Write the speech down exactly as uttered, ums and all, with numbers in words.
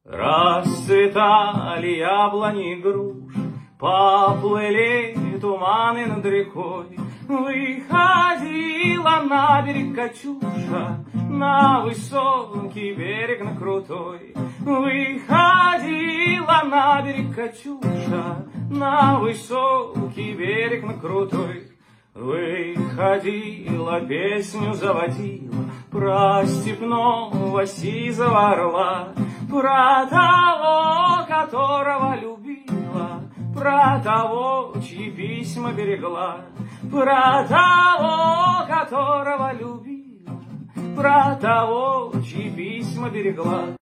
Расцветали яблони и груши, поплыли туманы над рекой. Выходила на берег Катюша, на высокий берег, на крутой. Выходила на берег Катюша, на высокий берег, на крутой. Выходила, песню заводила про степного сизого орла, про того, которого любила, про того, чьи письма берегла, про того, которого любила, про того, чьи письма берегла.